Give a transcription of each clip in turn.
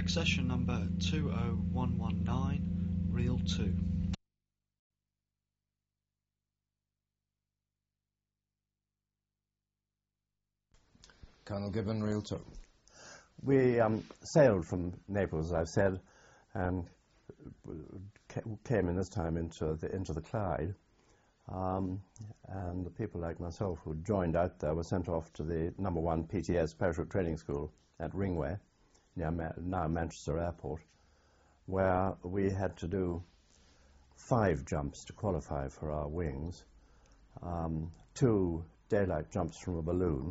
Check session number 20119, reel 2. Colonel Gibbon, reel 2. We sailed from Naples, as I've said, and came in this time into the Clyde. And the people like myself who joined out there were sent off to the number 1 PTS parachute training school at Ringway, near now Manchester Airport, where we had to do 5 jumps to qualify for our wings, 2 daylight jumps from a balloon,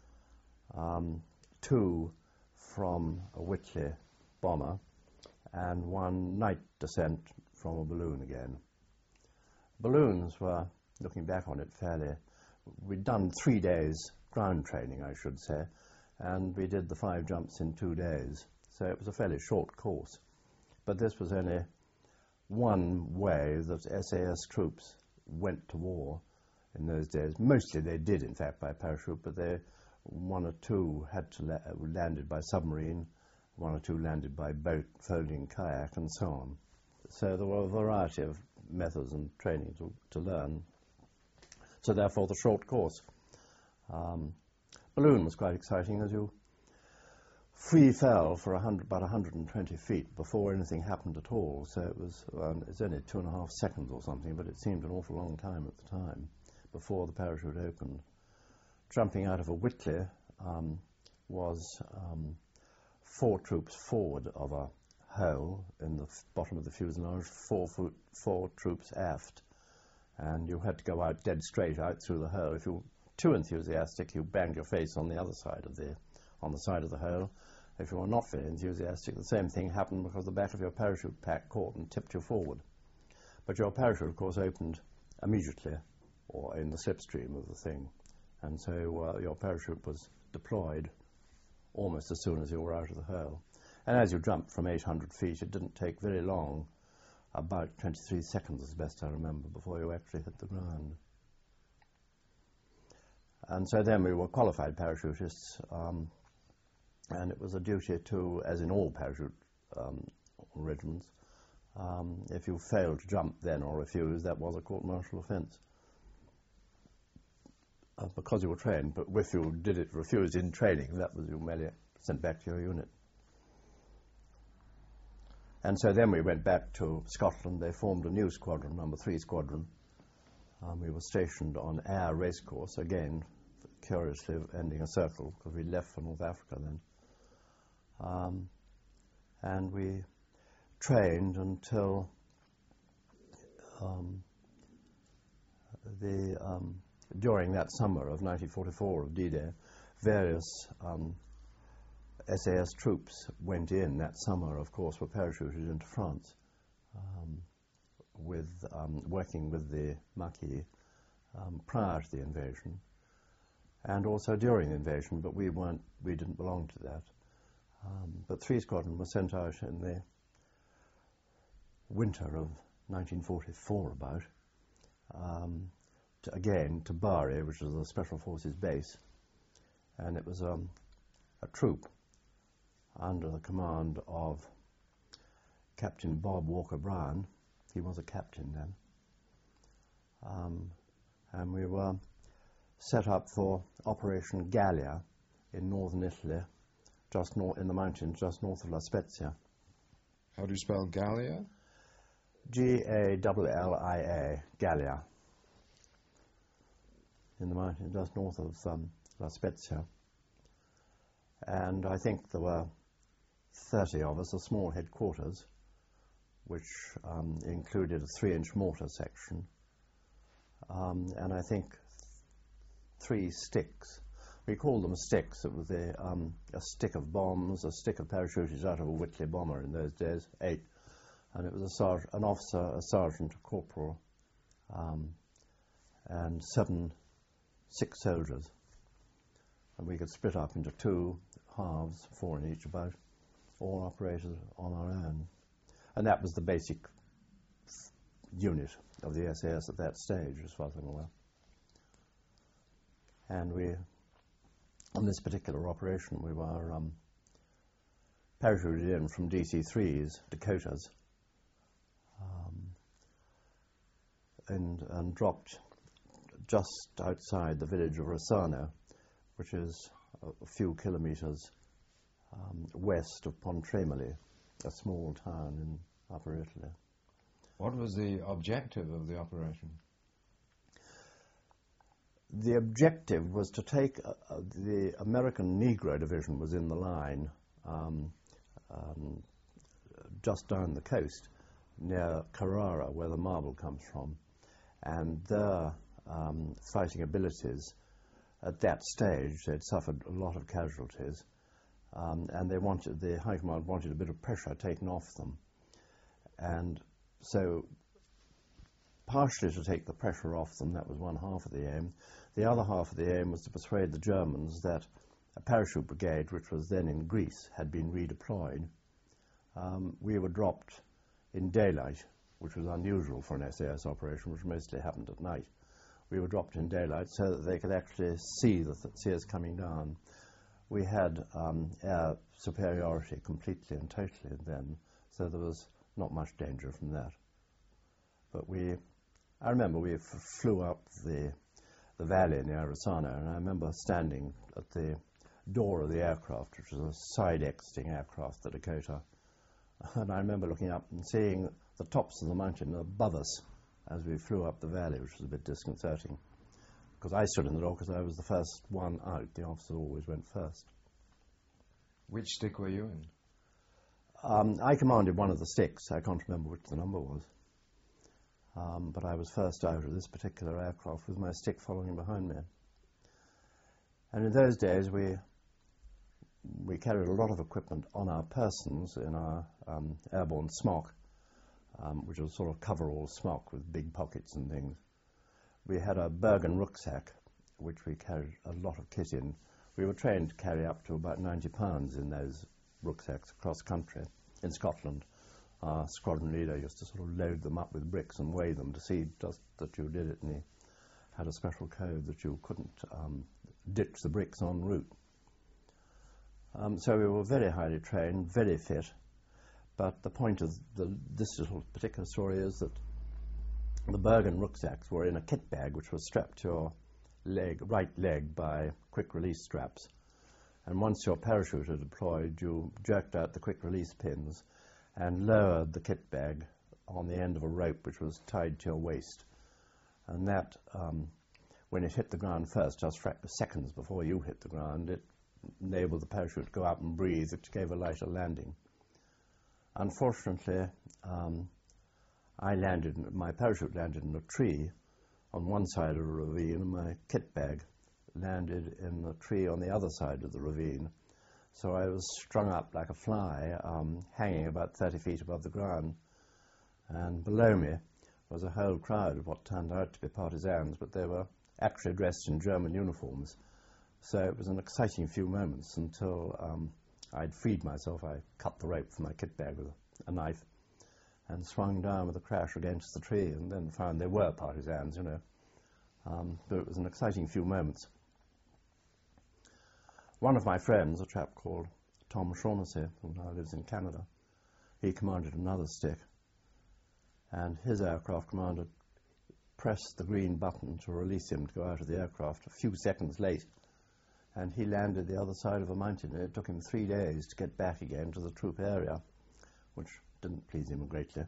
2 from a Whitley bomber, and 1 night descent from a balloon again. Balloons were, looking back on it we'd done 3 days ground training, I should say, and we did the 5 jumps in 2 days, so it was a fairly short course. But this was only one way that SAS troops went to war in those days. Mostly they did, in fact, by parachute, but 1 or 2 had to landed by submarine, 1 or 2 landed by boat, folding kayak, and so on. So there were a variety of methods and training to learn. So therefore the short course. Balloon was quite exciting, as you free fell for about 120 feet before anything happened at all. So it's only 2.5 seconds or something, but it seemed an awful long time at the time before the parachute opened. Jumping out of a Whitley was 4 troops forward of a hole in the bottom of the fuselage, 4 troops aft, and you had to go out dead straight out through the hole. If you were too enthusiastic, you banged your face on the other side of the hole. If you were not very enthusiastic, the same thing happened because the back of your parachute pack caught and tipped you forward. But your parachute, of course, opened immediately, or in the slipstream of the thing, and so your parachute was deployed almost as soon as you were out of the hole. And as you jumped from 800 feet, it didn't take very long, about 23 seconds as best I remember, before you actually hit the ground. And so then we were qualified parachutists, and it was a duty to, as in all parachute regiments, if you failed to jump then or refused, that was a court-martial offence. Because you were trained, but if you refused in training, that was you merely sent back to your unit. And so then we went back to Scotland. They formed a new squadron, number 3 squadron. We were stationed on Ayr Racecourse, again, curiously ending a circle, because we left for North Africa then. And we trained until during that summer of 1944, of D-Day, various SAS troops went in that summer, of course, were parachuted into France, working with the Maquis prior to the invasion, and also during the invasion, but we didn't belong to that. But 3 squadron was sent out in the winter of 1944 about, again to Bari, which was the Special Forces base, and it was a troop under the command of Captain Bob Walker-Brown. He was a captain then. And we were set up for Operation Gallia in northern Italy, in the mountains just north of La Spezia. How do you spell Gallia? Gallia, Gallia. In the mountains just north of La Spezia. And I think there were 30 of us, a small headquarters, which included a 3-inch mortar section, and I think 3 sticks. We called them sticks. It was a stick of bombs, a stick of parachutists out of a Whitley bomber in those days, 8, and it was an officer, a sergeant, a corporal, and 6 soldiers. And we could split up into 2 halves, 4 in each about, all operated on our own. And that was the basic unit of the SAS at that stage, as far as I'm aware. And on this particular operation, we were parachuted in from DC-3s, Dakotas, and dropped just outside the village of Rossano, which is a few kilometres west of Pontremoli, a small town in Upper Italy. What was the objective of the operation? The objective was to take the American Negro Division was in the line just down the coast near Carrara, where the marble comes from, and their fighting abilities at that stage, they'd suffered a lot of casualties, and the High Command wanted a bit of pressure taken off them, and so partially to take the pressure off them, that was one half of the aim. The other half of the aim was to persuade the Germans that a parachute brigade, which was then in Greece, had been redeployed. We were dropped in daylight, which was unusual for an SAS operation, which mostly happened at night. We were dropped in daylight so that they could actually see us coming down. We had air superiority completely and totally then, so there was not much danger from that. But I remember we flew up the valley near Rossano, and I remember standing at the door of the aircraft, which was a side-exiting aircraft, the Dakota, and I remember looking up and seeing the tops of the mountain above us as we flew up the valley, which was a bit disconcerting, because I stood in the door because I was the first one out. The officer always went first. Which stick were you in? I commanded one of the sticks. I can't remember which the number was. But I was first out of this particular aircraft with my stick following behind me. And in those days we carried a lot of equipment on our persons in our airborne smock, which was sort of coverall smock with big pockets and things. We had a Bergen rucksack, which we carried a lot of kit in. We were trained to carry up to about 90 pounds in those rucksacks across country in Scotland. Our squadron leader used to sort of load them up with bricks and weigh them to see just that you did it, and he had a special code that you couldn't ditch the bricks en route. So we were very highly trained, very fit, but the point of this little particular story is that the Bergen rucksacks were in a kit bag which was strapped to your right leg by quick-release straps, and once your parachute had deployed, you jerked out the quick-release pins and lowered the kit bag on the end of a rope which was tied to your waist. And that, when it hit the ground first, just seconds before you hit the ground, it enabled the parachute to go up and breathe. It gave a lighter landing. Unfortunately, my parachute landed in a tree on one side of a ravine, and my kit bag landed in a tree on the other side of the ravine. So I was strung up like a fly, hanging about 30 feet above the ground. And below me was a whole crowd of what turned out to be partisans, but they were actually dressed in German uniforms. So it was an exciting few moments until I'd freed myself. I cut the rope from my kit bag with a knife and swung down with a crash against the tree, and then found they were partisans, you know. But it was an exciting few moments. One of my friends, a chap called Tom Shaughnessy, who now lives in Canada, he commanded another stick, and his aircraft commander pressed the green button to release him to go out of the aircraft a few seconds late, and he landed the other side of a mountain, and it took him 3 days to get back again to the troop area, which didn't please him greatly.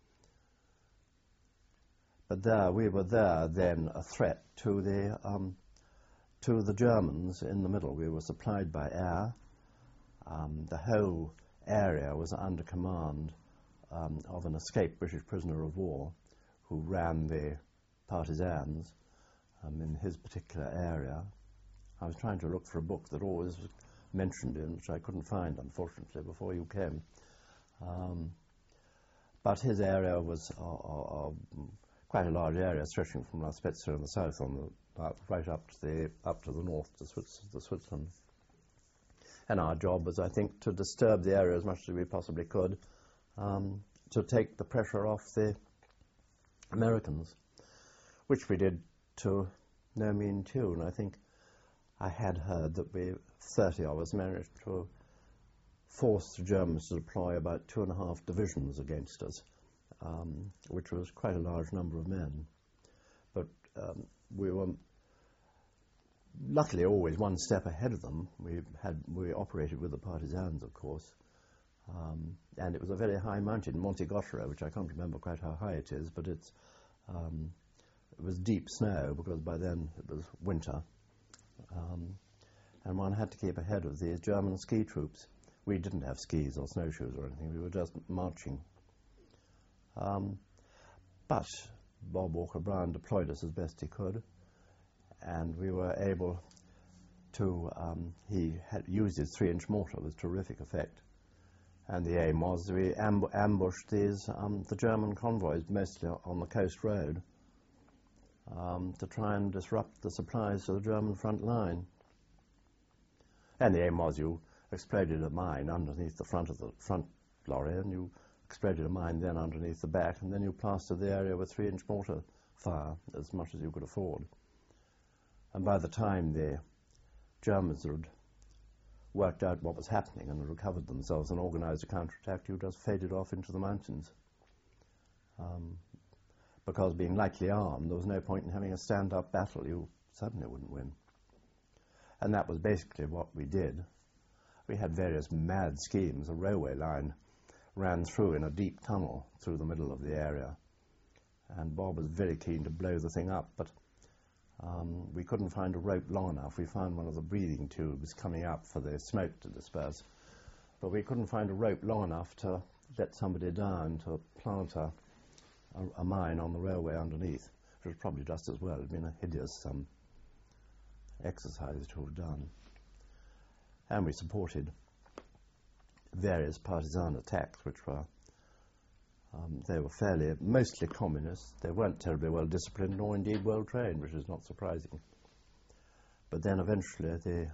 But we were there then a threat to the Germans in the middle. We were supplied by air. The whole area was under command of an escaped British prisoner of war who ran the partisans in his particular area. I was trying to look for a book that always was mentioned in, which I couldn't find, unfortunately, before you came. But his area was quite a large area, stretching from La Spezia in the south right up to the north to Switzerland. And our job was, I think, to disturb the area as much as we possibly could, to take the pressure off the Americans, which we did to no mean tune. I think I had heard that 30 of us managed to forced the Germans to deploy about 2.5 divisions against us, which was quite a large number of men. But we were luckily always one step ahead of them. We operated with the partisans, of course, and it was a very high mountain, Monte Gotthero, which I can't remember quite how high it is, but it was deep snow because by then it was winter, and one had to keep ahead of the German ski troops. We didn't have skis or snowshoes or anything. We were just marching. But Bob Walker-Brown deployed us as best he could, and we were able to, he had used his 3-inch mortar with terrific effect. And the aim was we ambushed the German convoys, mostly on the coast road, to try and disrupt the supplies to the German front line. And the aim was you exploded a mine underneath the front of the front lorry, and you exploded a mine then underneath the back, and then you plastered the area with 3-inch mortar fire as much as you could afford. And by the time the Germans had worked out what was happening and recovered themselves and organized a counterattack, you just faded off into the mountains. Because being lightly armed, there was no point in having a stand-up battle. You certainly wouldn't win. And that was basically what we did. We had various mad schemes. A railway line ran through in a deep tunnel through the middle of the area. And Bob was very keen to blow the thing up, but we couldn't find a rope long enough. We found one of the breathing tubes coming up for the smoke to disperse, but we couldn't find a rope long enough to let somebody down to plant a mine on the railway underneath, which was probably just as well. It had been a hideous exercise to have done. And we supported various partisan attacks, which were they were mostly communists. They weren't terribly well disciplined, nor indeed well trained, which is not surprising. But then eventually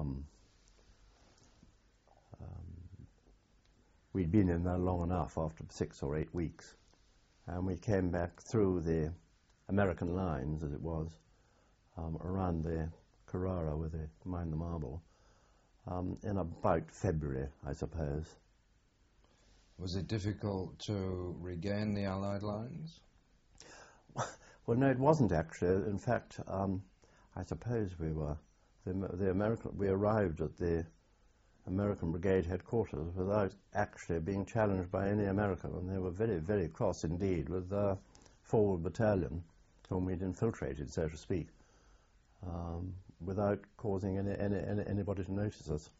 we'd been in there long enough after 6 or 8 weeks, and we came back through the American lines, as it was, around the Carrara where they mined the marble, in about February, I suppose. Was it difficult to regain the Allied lines? Well, no, it wasn't actually. In fact, I suppose we were we arrived at the American Brigade headquarters without actually being challenged by any American, and they were very, very cross indeed with the forward battalion, whom we'd infiltrated, so to speak, without causing anybody to notice us.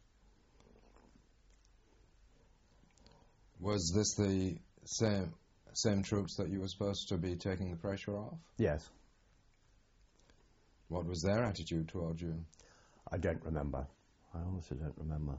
Was this the same troops that you were supposed to be taking the pressure off? Yes. What was their attitude towards you? I don't remember. I honestly don't remember.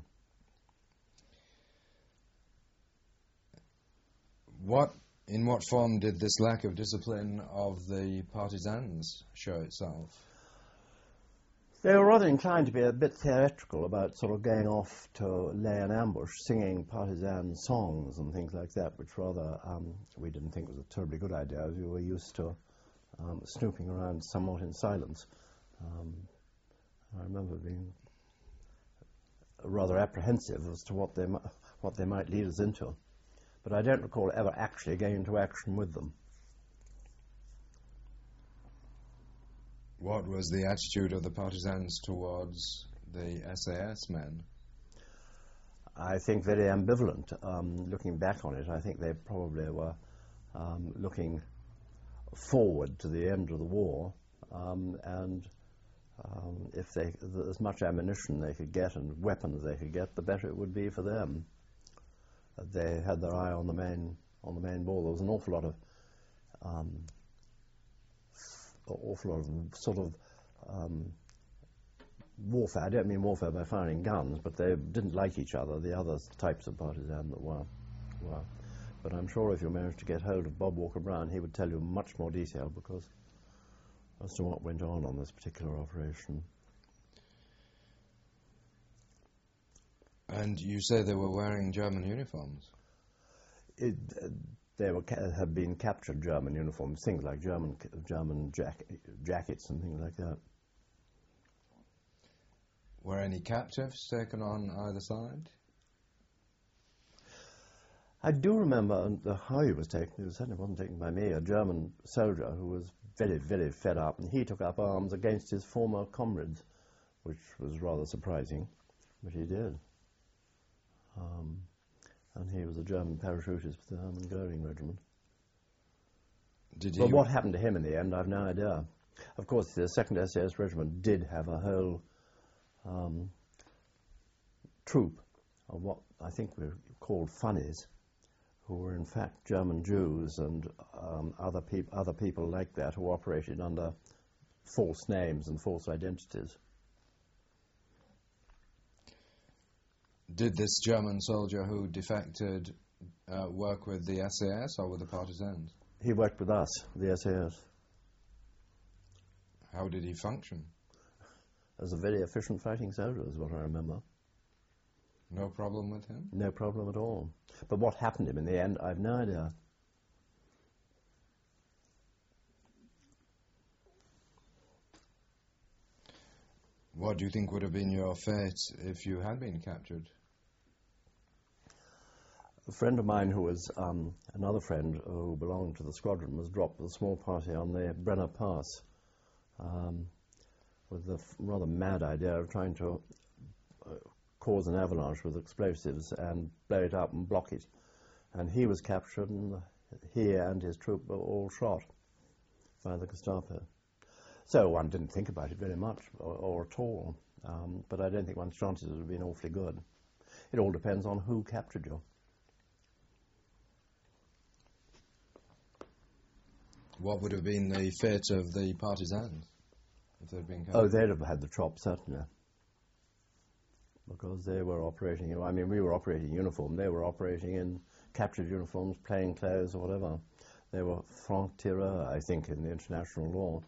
In what form did this lack of discipline of the partisans show itself? They were rather inclined to be a bit theatrical about sort of going off to lay an ambush, singing partisan songs and things like that, which rather we didn't think was a terribly good idea, as we were used to snooping around somewhat in silence. I remember being rather apprehensive as to what they might lead us into, but I don't recall ever actually going into action with them. What was the attitude of the partisans towards the SAS men? I think very ambivalent. Looking back on it, I think they probably were looking forward to the end of the war, and if as much ammunition they could get and weapons they could get, the better it would be for them. They had their eye on the main ball. There was an awful lot of sort of warfare. I don't mean warfare by firing guns, but they didn't like each other, the other types of partisan that were. But I'm sure if you managed to get hold of Bob Walker-Brown, he would tell you much more detail because as to what went on this particular operation. And you say they were wearing German uniforms? They had been captured German uniforms, things like German jackets and things like that. Were any captives taken on either side? I do remember how he was taken. He certainly wasn't taken by me. A German soldier who was very, very fed up, and he took up arms against his former comrades, which was rather surprising, but he did. And he was a German parachutist with the Hermann Goering Regiment. But what happened to him in the end, I've no idea. Of course, the 2nd SAS Regiment did have a whole troop of what I think were called funnies, who were in fact German Jews and other people like that who operated under false names and false identities. Did this German soldier who defected work with the SAS or with the partisans? He worked with us, the SAS. How did he function? As a very efficient fighting soldier, is what I remember. No problem with him? No problem at all. But what happened to him in the end, I've no idea. What do you think would have been your fate if you had been captured? A friend of mine who was another friend who belonged to the squadron was dropped with a small party on the Brenner Pass with the rather mad idea of trying to cause an avalanche with explosives and blow it up and block it. And he was captured, and he and his troop were all shot by the Gestapo. So one didn't think about it very much or at all, but I don't think one's chances would have been awfully good. It all depends on who captured you. What would have been the fate of the partisans if they'd been captured? Oh, they'd have had the chop, certainly. Because they were operating, I mean, we were operating in uniform. They were operating in captured uniforms, plain clothes or whatever. They were franc-tireurs, I think, in the international law.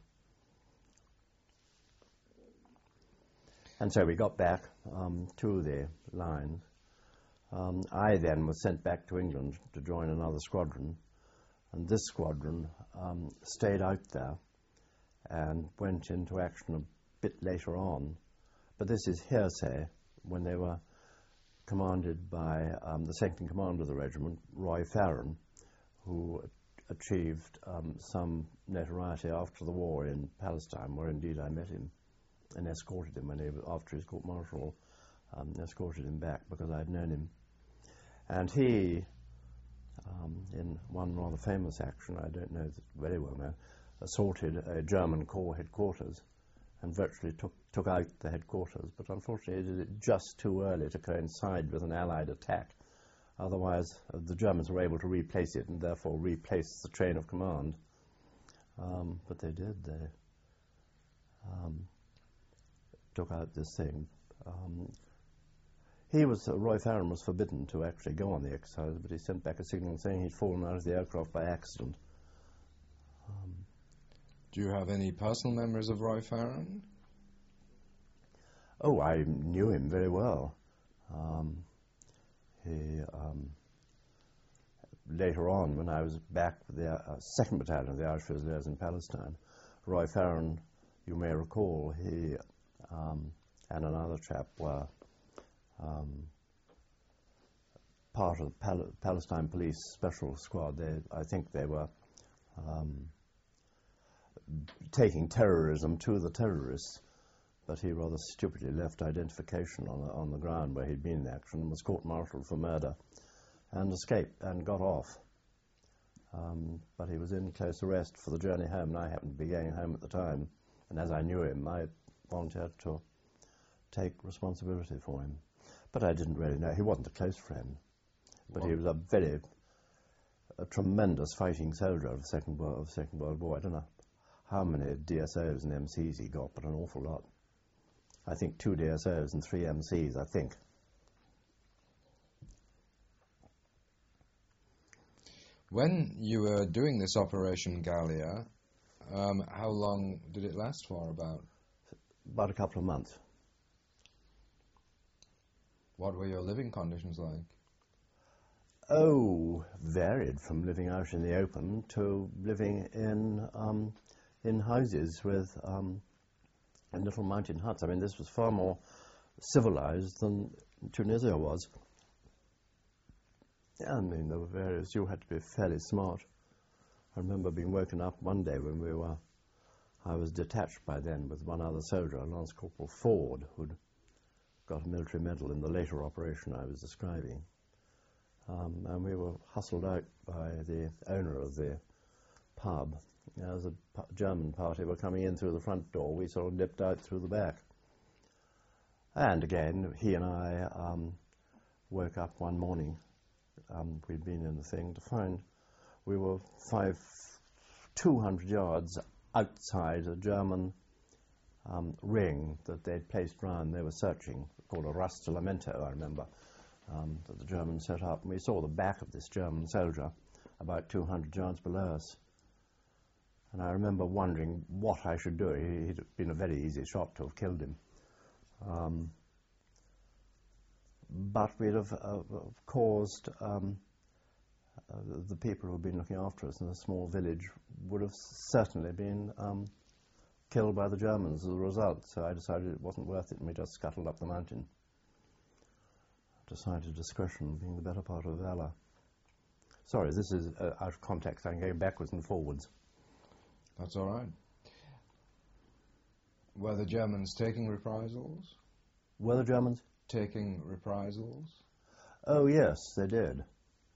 And so we got back to the lines. I then was sent back to England to join another squadron. And this squadron stayed out there and went into action a bit later on. But this is hearsay, when they were commanded by the second commander of the regiment, Roy Farren, who achieved some notoriety after the war in Palestine, where indeed I met him and escorted him after his court-martial, escorted him back because I'd known him. And he, in one rather famous action, I don't know very well now, assaulted a German corps headquarters and virtually took out the headquarters, but unfortunately he did it just too early to coincide with an Allied attack. Otherwise, the Germans were able to replace it and therefore replace the chain of command. But they did. They took out this thing. Roy Farren was forbidden to actually go on the exercise, but he sent back a signal saying he'd fallen out of the aircraft by accident. Do you have any personal memories of Roy Farren? Oh, I knew him very well. Later on, when I was back with the 2nd Battalion of the Irish Fusiliers in Palestine, Roy Farren, you may recall, he and another chap were part of the Palestine Police Special Squad. I think they were taking terrorism to the terrorists, but he rather stupidly left identification on the ground where he'd been in action and was court-martialed for murder and escaped and got off. But he was in close arrest for the journey home, and I happened to be going home at the time, and as I knew him, I volunteered to take responsibility for him. But I didn't really know. He wasn't a close friend, but he was a tremendous fighting soldier of the Second World War. I don't know how many DSOs and MCs he got, but an awful lot. I think 2 DSOs and 3 MCs, I think. When you were doing this Operation Gallia, how long did it last for, about? About a couple of months. What were your living conditions like? Oh, varied from living out in the open to living in houses with in little mountain huts. I mean, this was far more civilized than Tunisia was. Yeah, I mean, there were various. You had to be fairly smart. I remember being woken up one day when I was detached by then with one other soldier, Lance Corporal Ford, who'd got a military medal in the later operation I was describing. And we were hustled out by the owner of the pub. As a German party were coming in through the front door, we sort of nipped out through the back. And again, he and I woke up one morning, we'd been in the thing, to find we were 200 yards outside a German ring that they'd placed round. They were searching, called a rastellamento, I remember, that the Germans set up. And we saw the back of this German soldier about 200 yards below us. And I remember wondering what I should do. He'd been a very easy shot to have killed him. But we'd have caused the people who had been looking after us in a small village would have certainly been killed by the Germans as a result. So I decided it wasn't worth it, and we just scuttled up the mountain. Decided discretion being the better part of valor. Sorry, this is out of context. I'm going backwards and forwards. That's all right. Were the Germans taking reprisals? Were the Germans taking reprisals? Oh, yes, they did.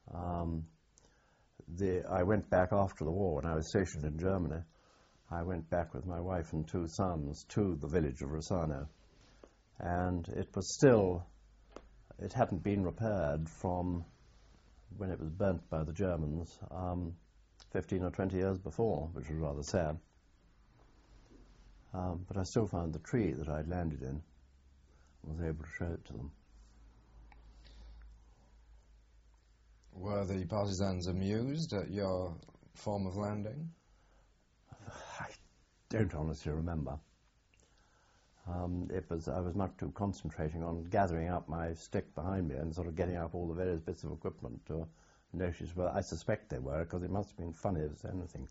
I went back after the war when I was stationed in Germany. I went back with my wife and 2 sons to the village of Rossano, and it was still, it hadn't been repaired from when it was burnt by the Germans 15 or 20 years before, which was rather sad. But I still found the tree that I'd landed in and was able to show it to them. Were the partisans amused at your form of landing? I don't honestly remember. I was much too concentrating on gathering up my stick behind me and sort of getting up all the various bits of equipment to notice. Well, I suspect they were, because it must have been funny as anything.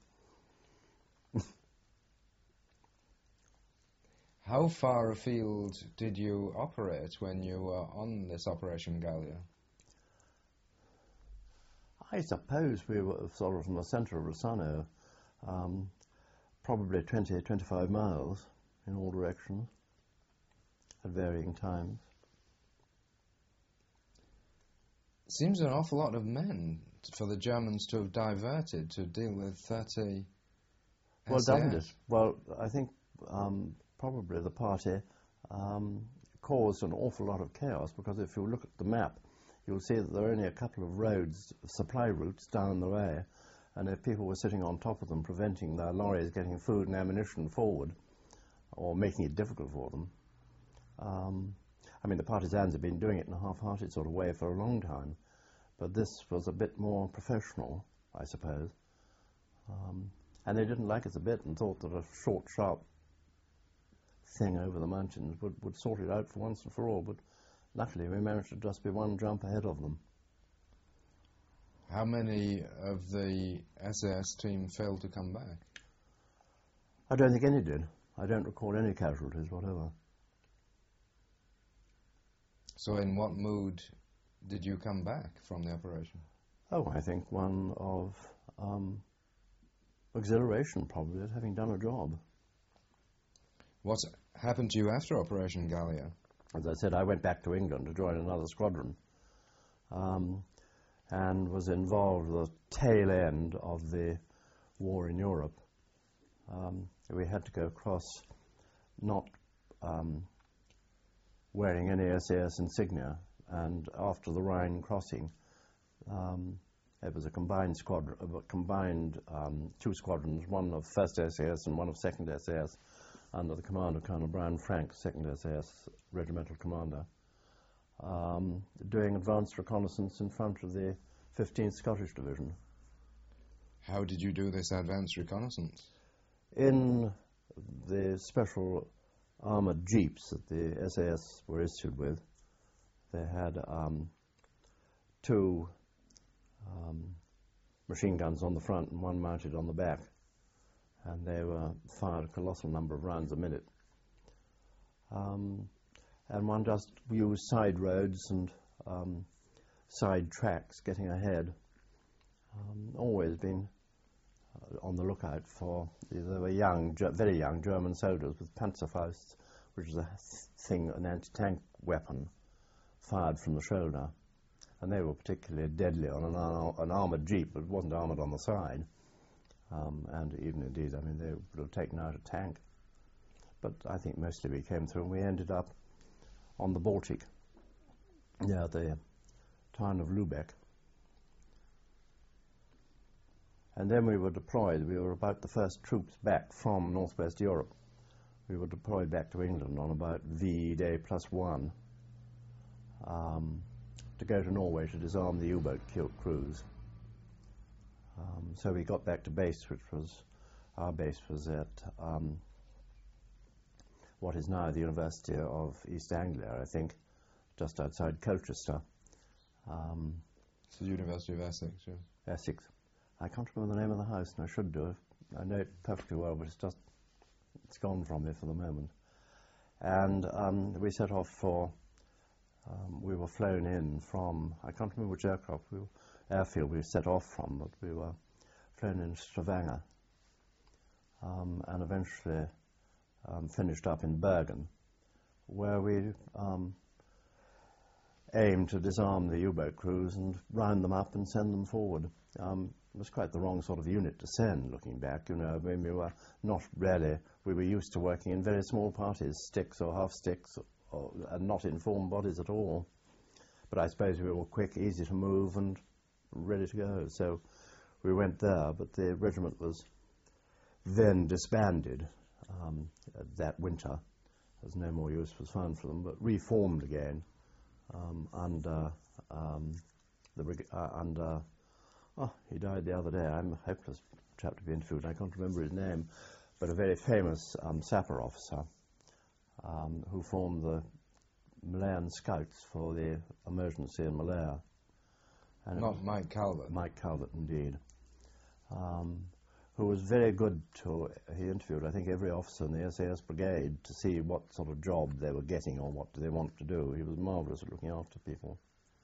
How far afield did you operate when you were on this Operation Gallia? I suppose we were sort of from the centre of Rossano, probably 20, 25 miles in all directions at varying times. Seems an awful lot of men for the Germans to have diverted to deal with 30 Well, SAS. doesn't it? Well, I think probably the party caused an awful lot of chaos, because if you look at the map, you'll see that there are only a couple of roads, supply routes down the way, and if people were sitting on top of them, preventing their lorries getting food and ammunition forward, or making it difficult for them. I mean, the partisans have been doing it in a half-hearted sort of way for a long time, but this was a bit more professional, I suppose. And they didn't like us a bit and thought that a short, sharp thing over the mountains would sort it out for once and for all, but luckily we managed to just be one jump ahead of them. How many of the SAS team failed to come back? I don't think any did. I don't recall any casualties whatever. So in what mood did you come back from the operation? Oh, I think one of exhilaration, probably, at having done a job. What happened to you after Operation Gallia? As I said, I went back to England to join another squadron, and was involved at the tail end of the war in Europe. We had to go across not wearing any SAS insignia, and after the Rhine crossing, it was a combined squadron, two squadrons, one of 1st SAS and one of 2nd SAS, under the command of Colonel Brian Frank, 2nd SAS regimental commander, doing advanced reconnaissance in front of the 15th Scottish Division. How did you do this advanced reconnaissance? In the special armoured jeeps that the SAS were issued with, they had 2 machine guns on the front and 1 mounted on the back, and they were fired a colossal number of rounds a minute. And one just used side roads and side tracks getting ahead. Always been on the lookout for, there were young, very young German soldiers with Panzerfausts, which is a thing, an anti-tank weapon fired from the shoulder. And they were particularly deadly on an armoured jeep, but it wasn't armoured on the side. And even indeed, I mean, they would have taken out a tank. But I think mostly we came through and we ended up on the Baltic, near the town of Lübeck. And then we were deployed. We were about the first troops back from northwest Europe. We were deployed back to England on about VE Day +1 to go to Norway to disarm the U-boat crews. So we got back to base, which was, our base was at what is now the University of East Anglia, I think, just outside Colchester. It's the University of Essex, yeah. Essex. I can't remember the name of the house, and I should do it. I know it perfectly well, but it's gone from me for the moment. And we set off for, we were flown in from, I can't remember which airfield we set off from, but we were flown in Stavanger, and eventually finished up in Bergen, where we aimed to disarm the U-boat crews and round them up and send them forward. It was quite the wrong sort of unit to send, looking back. You know, when we were not really, we were used to working in very small parties, sticks or half sticks, and not in formed bodies at all. But I suppose we were quick, easy to move, and ready to go. So we went there, but the regiment was then disbanded that winter, as no more use was found for them, but reformed again under he died the other day. I'm a hopeless chap to be interviewed. I can't remember his name, but a very famous sapper officer who formed the Malayan Scouts for the emergency in Malaya. And not Mike Calvert. Mike Calvert, indeed. Who was very good to, he interviewed, I think, every officer in the SAS brigade to see what sort of job they were getting or what they wanted to do. He was marvellous at looking after people.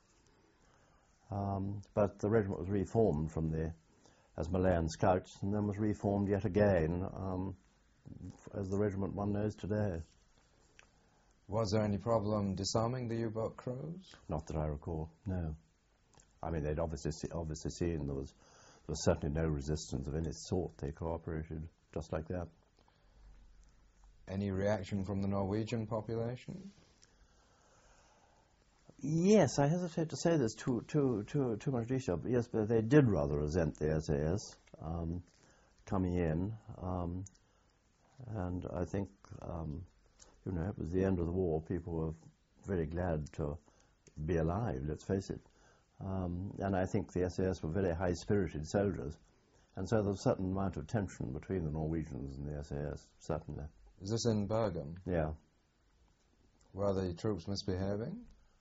But the regiment was reformed as Malayan Scouts, and then was reformed yet again as the regiment one knows today. Was there any problem disarming the U-boat crews? Not that I recall, no. I mean, they'd obviously seen there was certainly no resistance of any sort. They cooperated just like that. Any reaction from the Norwegian population? Yes, I hesitate to say there's too much detail, but yes, but they did rather resent the SAS coming in, and I think you know, it was the end of the war. People were very glad to be alive. Let's face it, and I think the SAS were very high-spirited soldiers, and so there was a certain amount of tension between the Norwegians and the SAS. Certainly. Is this in Bergen? Yeah. Were the troops misbehaving?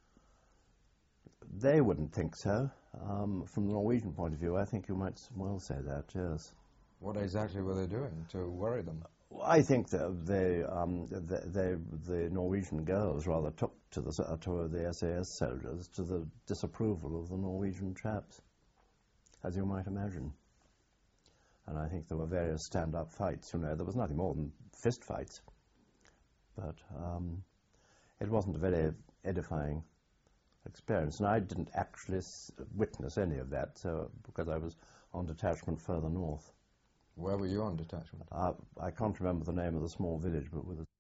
They wouldn't think so. From the Norwegian point of view, I think you might well say that, yes. What exactly were they doing to worry them? I think that the Norwegian girls rather took to the SAS soldiers to the disapproval of the Norwegian chaps, as you might imagine. And I think there were various stand-up fights. You know, there was nothing more than fist fights, but it wasn't a very edifying experience, and I didn't actually witness any of that, so because I was on detachment further north. Where were you on detachment? I can't remember the name of the small village, but with a